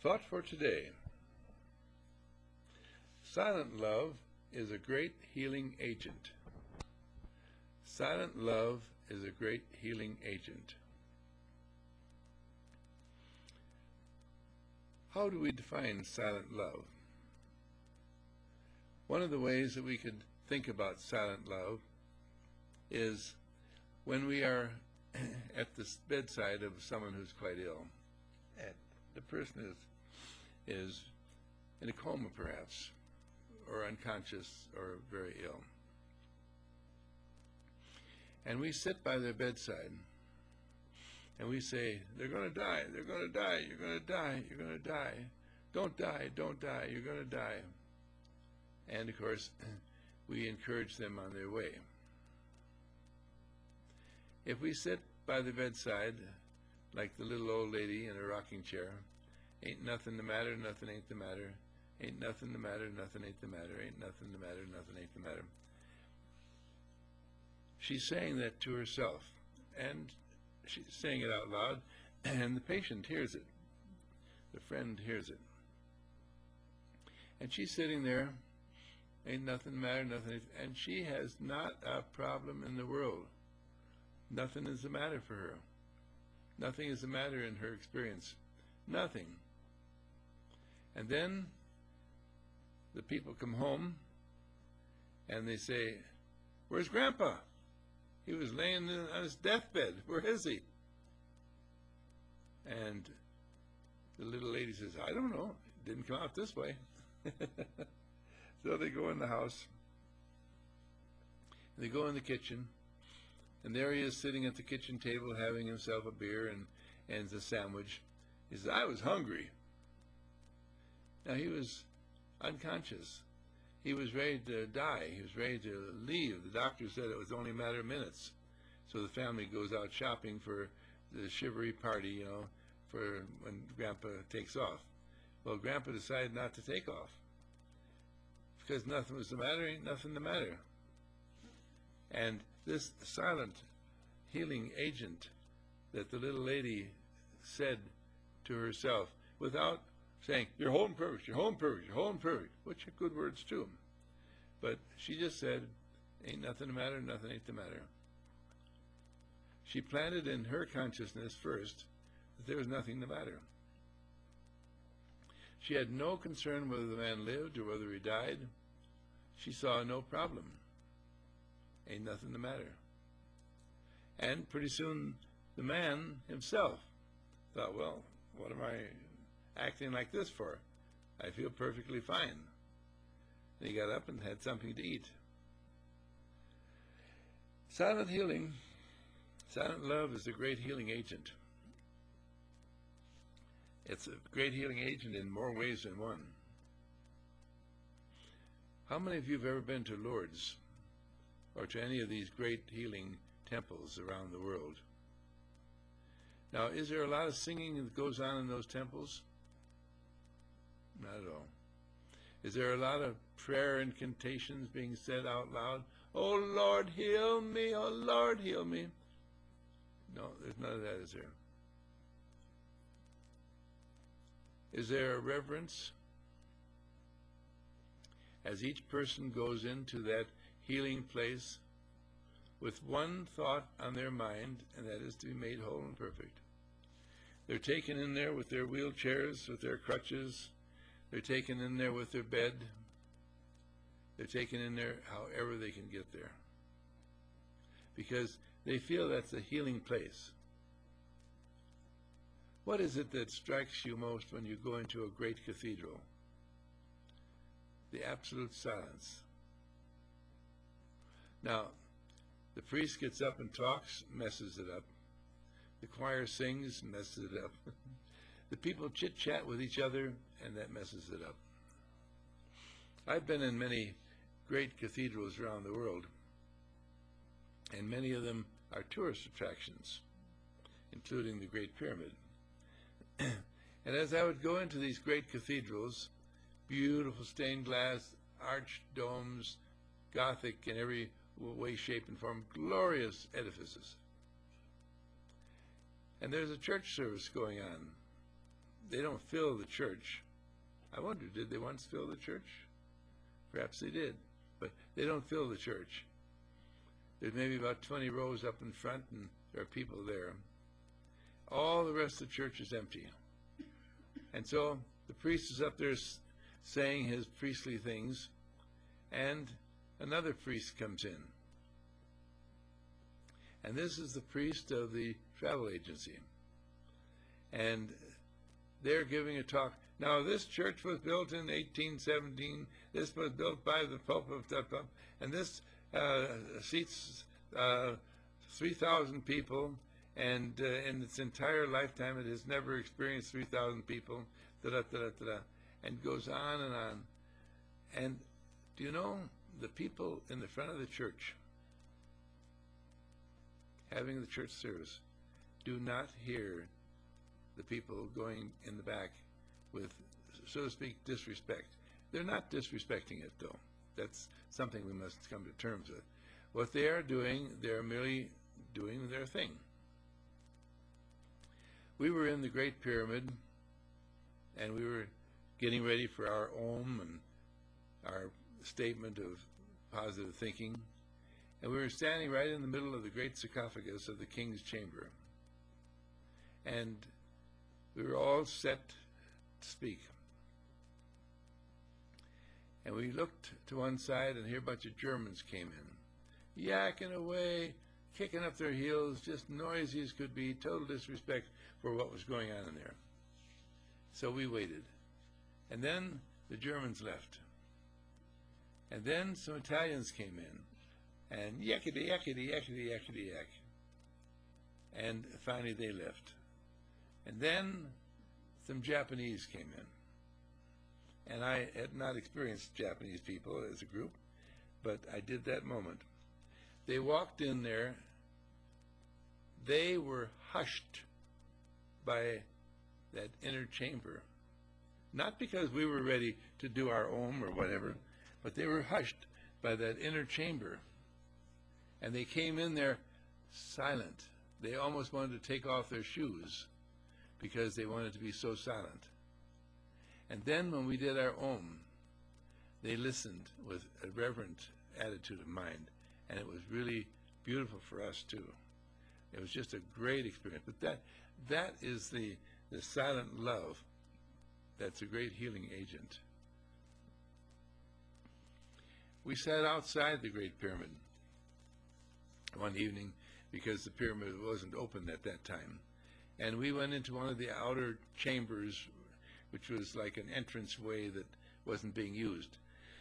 Thought for today. Silent love is a great healing agent. Silent love is a great healing agent. How do we define silent love? One of the ways that we could think about silent love is when we are at the bedside of someone who's quite ill, and the person is in a coma perhaps, or unconscious, or very ill. And we sit by their bedside, and we say, they're going to die, they're going to die, you're going to die, you're going to die. Don't die, don't die, you're going to die. And of course, we encourage them on their way. If we sit by the bedside, like the little old lady in a rocking chair, ain't nothing the matter, nothing ain't the matter, ain't nothing the matter, nothing ain't the matter, ain't nothing the matter, nothing ain't the matter. She's saying that to herself, and she's saying it out loud, and the patient hears it. The friend hears it. And she's sitting there, ain't nothing the matter, nothing, and she has not a problem in the world. Nothing is the matter for her. Nothing is the matter in her experience. Nothing. And then the people come home and they say, "Where's Grandpa? He was laying on his deathbed. Where is he?" And the little lady says, "I don't know. It didn't come out this way." So they go in the house. They go in the kitchen. And there he is sitting at the kitchen table having himself a beer and a sandwich. He says, "I was hungry." Now he was unconscious. He was ready to die. He was ready to leave. The doctor said it was only a matter of minutes. So the family goes out shopping for the chivalry party, you know, for when Grandpa takes off. Well, Grandpa decided not to take off because nothing was the matter, ain't nothing the matter. And this silent healing agent that the little lady said to herself without saying, "You're home perfect, you're home perfect, you're home perfect," which are good words too. But she just said, "Ain't nothing the matter, nothing ain't the matter." She planted in her consciousness first that there was nothing the matter. She had no concern whether the man lived or whether he died. She saw no problem. Ain't nothing the matter. And pretty soon the man himself thought, "Well, what am I acting like this for? I feel perfectly fine." And he got up and had something to eat. Silent healing, silent love is a great healing agent. It's a great healing agent in more ways than one. How many of you have ever been to Lourdes or to any of these great healing temples around the world? Now, is there a lot of singing that goes on in those temples? Not at all. Is there a lot of prayer incantations being said out loud? "Oh Lord, heal me, oh Lord, heal me"? No, there's none of that, is there? Is there a reverence as each person goes into that healing place with one thought on their mind, and that is to be made whole and perfect? They're taken in there with their wheelchairs, with their crutches. They're taken in there with their bed. They're taken in there however they can get there, because they feel that's a healing place. What is it that strikes you most when you go into a great cathedral? The absolute silence. Now, the priest gets up and talks, messes it up. The choir sings, messes it up. The people chit-chat with each other, and that messes it up. I've been in many great cathedrals around the world, and many of them are tourist attractions, including the Great Pyramid. And as I would go into these great cathedrals, beautiful stained glass, arched domes, Gothic in every way, shape, and form, glorious edifices. And there's a church service going on they don't fill the church. I wonder, did they once fill the church? Perhaps they did, but they don't fill the church. There's maybe about 20 rows up in front, and there are people there. All the rest of the church is empty. And so the priest is up there saying his priestly things, and another priest comes in. And this is the priest of the travel agency. And they're giving a talk. Now, this church was built in 1817. This was built by the Pope of Tuppup, and this seats 3,000 people, and in its entire lifetime it has never experienced 3,000 people, and goes on and on. And do you know, the people in the front of the church having the church service do not hear the people going in the back with, so to speak, disrespect. They're not disrespecting it, though. That's something we must come to terms with. What they are doing, they're merely doing their thing. We were in the Great Pyramid, and we were getting ready for our Om and our statement of positive thinking, and we were standing right in the middle of the great sarcophagus of the king's chamber. And we were all set to speak. And we looked to one side, and here a bunch of Germans came in, yakking away, kicking up their heels, just noisy as could be, total disrespect for what was going on in there. So we waited. And then the Germans left. And then some Italians came in, and yakety, yakety, yakety, yakety, yak. And finally they left. And then some Japanese came in. And I had not experienced Japanese people as a group, but I did that moment. They walked in there. They were hushed by that inner chamber. Not because we were ready to do our Om or whatever, but they were hushed by that inner chamber. And they came in there silent. They almost wanted to take off their shoes because they wanted to be so silent. And then when we did our Om, they listened with a reverent attitude of mind, and it was really beautiful for us too. It was just a great experience. But that is the silent love that's a great healing agent. We sat outside the Great Pyramid one evening because the pyramid wasn't open at that time. And we went into one of the outer chambers, which was like an entranceway that wasn't being used.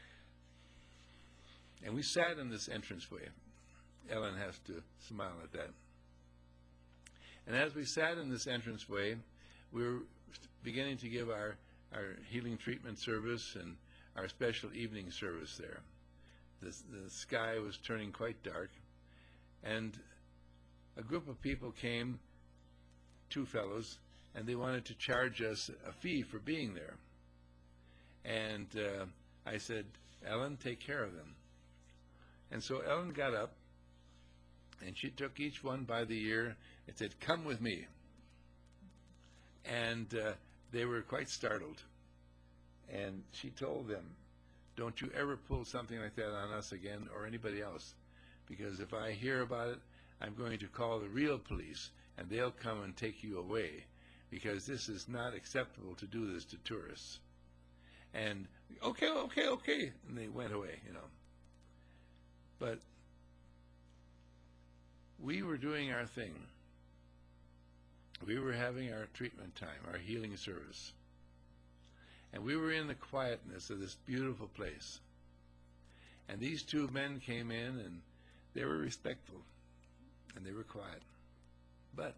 And we sat in this entranceway. Ellen has to smile at that. And as we sat in this entranceway, we were beginning to give our healing treatment service and our special evening service there. The sky was turning quite dark, and a group of people came, two fellows, and they wanted to charge us a fee for being there. And I said, Ellen, take care of them. And so Ellen got up, and she took each one by the ear and said, come with me. And they were quite startled. And she told them, don't you ever pull something like that on us again or anybody else, because if I hear about it, I'm going to call the real police, and they'll come and take you away, because this is not acceptable to do this to tourists. And okay, and they went away, you know. But we were doing our thing. We were having our treatment time, our healing service. And we were in the quietness of this beautiful place. And these two men came in, and they were respectful, and they were quiet. But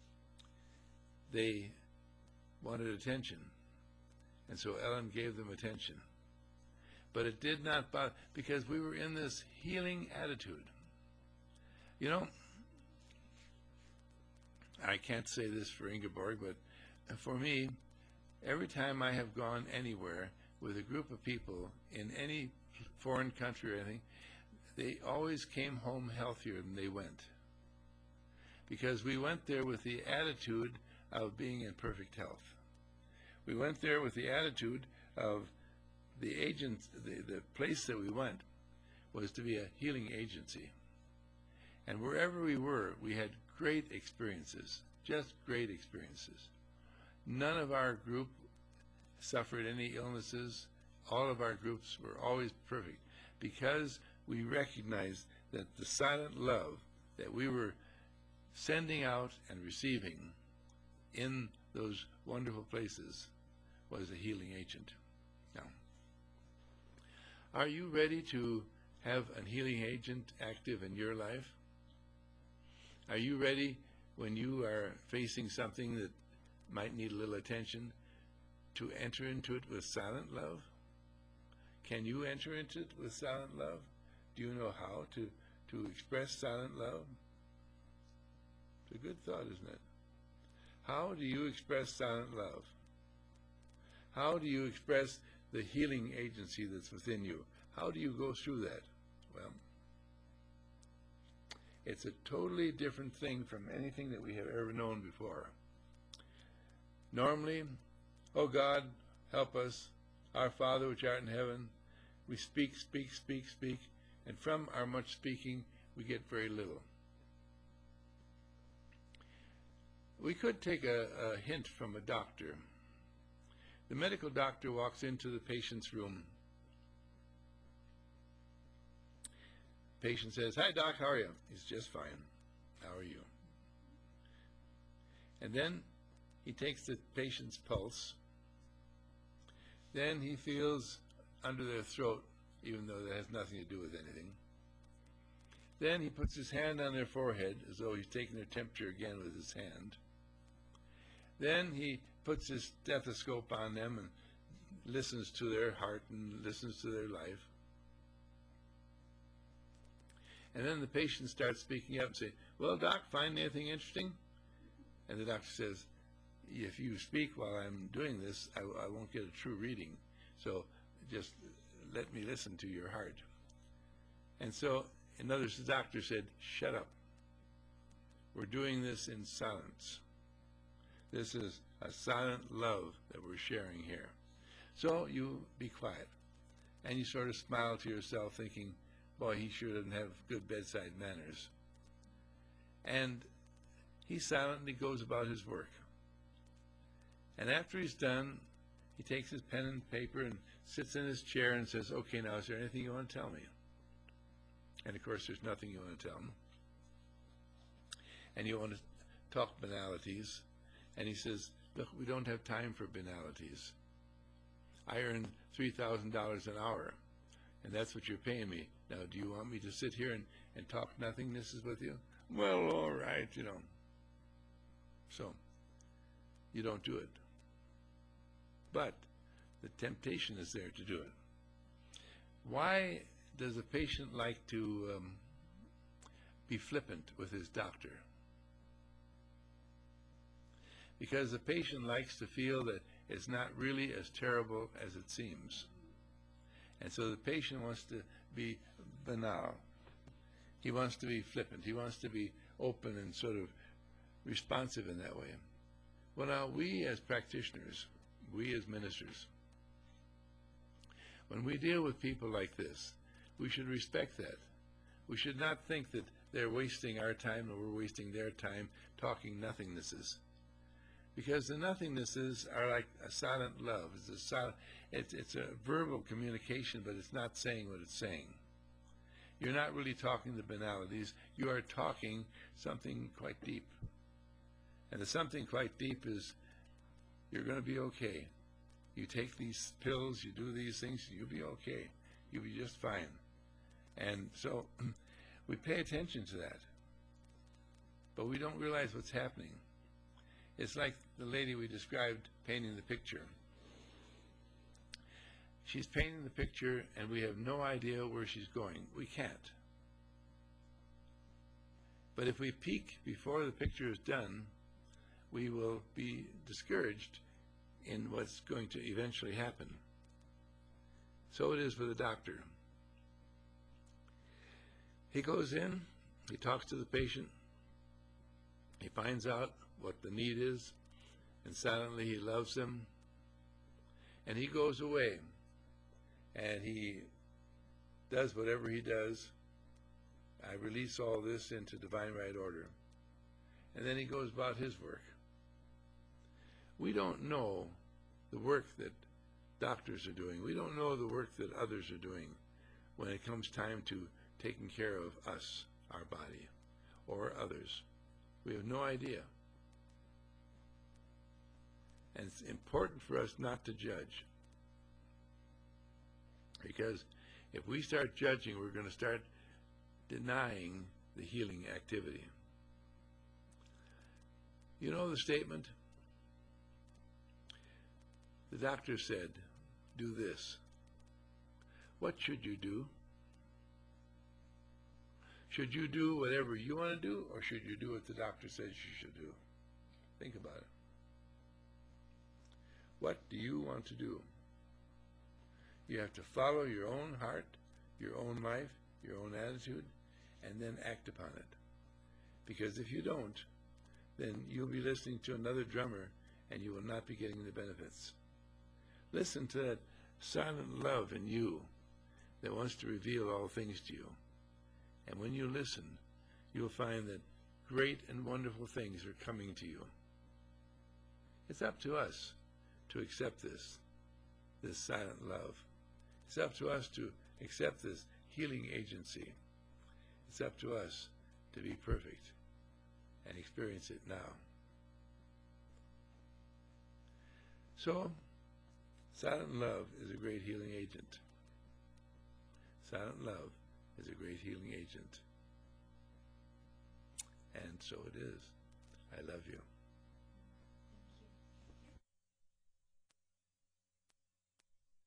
they wanted attention. And so Ellen gave them attention. But it did not bother, because we were in this healing attitude. You know, I can't say this for Ingeborg, but for me, every time I have gone anywhere with a group of people in any foreign country or anything, they always came home healthier than they went. Because we went there with the attitude of being in perfect health. We went there with the attitude of the agent, the place that we went was to be a healing agency. And wherever we were, we had great experiences, just great experiences. None of our group suffered any illnesses. All of our groups were always perfect because we recognized that the silent love that we were sending out and receiving in those wonderful places was a healing agent. Now, are you ready to have a healing agent active in your life? Are you ready when you are facing something that might need a little attention to enter into it with silent love? Can you enter into it with silent love? Do you know how to express silent love? It's a good thought, isn't it? How do you express silent love? How do you express the healing agency that's within you? How do you go through that? Well, it's a totally different thing from anything that we have ever known before. Normally, oh God, help us, our Father which art in heaven, we speak, speak, speak, speak, and from our much speaking, we get very little. We could take a hint from a doctor. The medical doctor walks into the patient's room. Patient says, "Hi, Doc, how are you?" He's just fine. How are you? And then he takes the patient's pulse. Then he feels under their throat, even though that has nothing to do with anything. Then he puts his hand on their forehead as though he's taking their temperature again with his hand. Then he puts his stethoscope on them and listens to their heart and listens to their life. And then the patient starts speaking up and saying, "Well, Doc, find anything interesting?" And the doctor says, "If you speak while I'm doing this, I won't get a true reading. So just let me listen to your heart." And so, in other words, the doctor said, "Shut up. We're doing this in silence. This is a silent love that we're sharing here. So you be quiet." And you sort of smile to yourself thinking, boy, he sure doesn't have good bedside manners. And he silently goes about his work. And after he's done, he takes his pen and paper and sits in his chair and says, "Okay, now, is there anything you want to tell me?" And of course, there's nothing you want to tell him. And you want to talk banalities. And he says, "Look, we don't have time for banalities. I earn $3,000 an hour, and that's what you're paying me. Now, do you want me to sit here and talk nothingness with you?" "Well, all right, you know." So, you don't do it. But the temptation is there to do it. Why does a patient like to be flippant with his doctor? Because the patient likes to feel that it's not really as terrible as it seems. And so the patient wants to be banal. He wants to be flippant. He wants to be open and sort of responsive in that way. Well, now, we as practitioners, we as ministers, when we deal with people like this, we should respect that. We should not think that they're wasting our time or we're wasting their time talking nothingnesses. Because the nothingnesses are like a silent love. It's a verbal communication, but it's not saying what it's saying. You're not really talking the banalities. You are talking something quite deep. And the something quite deep is, you're going to be okay. You take these pills, you do these things, you'll be okay. You'll be just fine. And so we pay attention to that. But we don't realize what's happening. It's like the lady we described painting the picture. She's painting the picture and we have no idea where she's going. We can't. But if we peek before the picture is done, we will be discouraged in what's going to eventually happen. So it is with the doctor. He goes in, he talks to the patient, he finds out what the need is, and silently he loves them, And he goes away, and he does whatever he does. I release all this into divine right order. And then he goes about his work. We don't know the work that doctors are doing. We don't know the work that others are doing when it comes time to taking care of us, our body, or others. We have no idea. And it's important for us not to judge. Because if we start judging, we're going to start denying the healing activity. You know the statement? The doctor said, do this. What should you do? Should you do whatever you want to do, or should you do what the doctor says you should do? Think about it. What do you want to do? You have to follow your own heart, your own life, your own attitude, and then act upon it. Because if you don't, then you'll be listening to another drummer, and you will not be getting the benefits. Listen to that silent love in you that wants to reveal all things to you. And when you listen, you'll find that great and wonderful things are coming to you. It's up to us to accept this silent love. It's up to us to accept this healing agency. It's up to us to be perfect and experience it now. So, silent love is a great healing agent. Silent love is a great healing agent. And so it is. I love you.